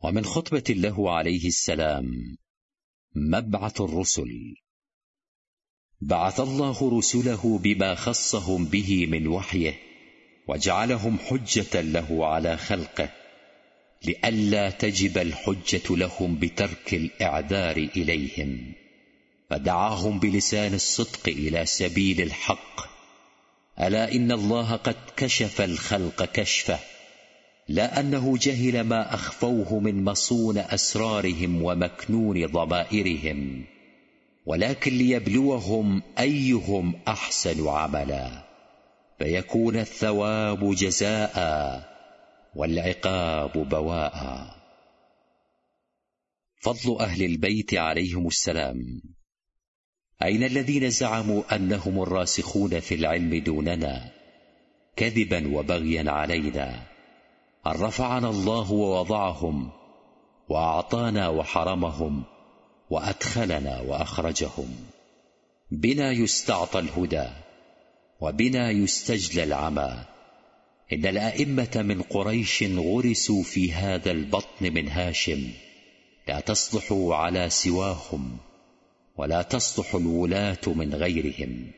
ومن خطبة له عليه السلام: مبعث الرسل. بعث الله رسله بما خصهم به من وحيه، وجعلهم حجة له على خلقه، لئلا تجب الحجة لهم بترك الإعذار إليهم، فدعاهم بلسان الصدق إلى سبيل الحق. ألا إن الله قد كشف الخلق كشفه، لا أنه جهل ما أخفوه من مصون أسرارهم ومكنون ضمائرهم، ولكن ليبلوهم أيهم أحسن عملا، فيكون الثواب جزاء والعقاب بواء. فضل أهل البيت عليهم السلام. أين الذين زعموا أنهم الراسخون في العلم دوننا، كذبا وبغيا علينا؟ أن رفعنا الله ووضعهم، وأعطانا وحرمهم، وأدخلنا وأخرجهم. بنا يستعطى الهدى، وبنا يستجلى العمى. إن الأئمة من قريش غرسوا في هذا البطن من هاشم، لا تصلحوا على سواهم، ولا تصلح الولاة من غيرهم.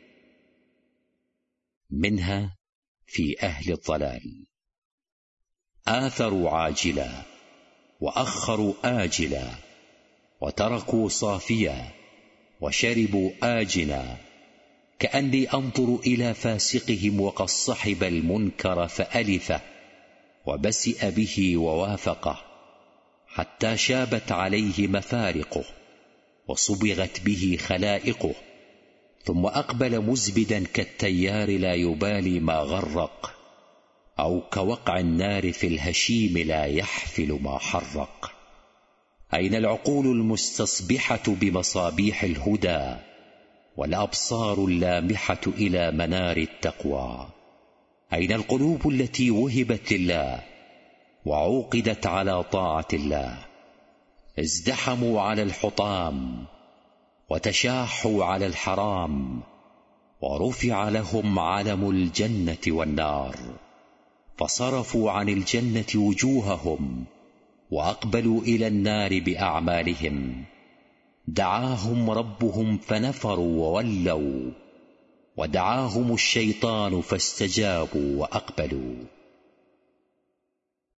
منها في أهل الضلال: آثروا عاجلا، وأخروا آجلا، وتركوا صافيا، وشربوا آجنا، كأني أنظر إلى فاسقهم وقد صحب المنكر فألفه، وبسئ به ووافقه، حتى شابت عليه مفارقه، وصبغت به خلائقه، ثم أقبل مزبدا كالتيار لا يبالي ما غرق، أو كوقع النار في الهشيم لا يحفل ما حرق. أين العقول المستصبحة بمصابيح الهدى، والأبصار اللامحة إلى منار التقوى؟ أين القلوب التي وهبت لله وعوقدت على طاعة الله؟ ازدحموا على الحطام، وتشاحوا على الحرام، ورفع لهم علم الجنة والنار، فصرفوا عن الجنة وجوههم، وأقبلوا إلى النار بأعمالهم. دعاهم ربهم فنفروا وولوا، ودعاهم الشيطان فاستجابوا وأقبلوا.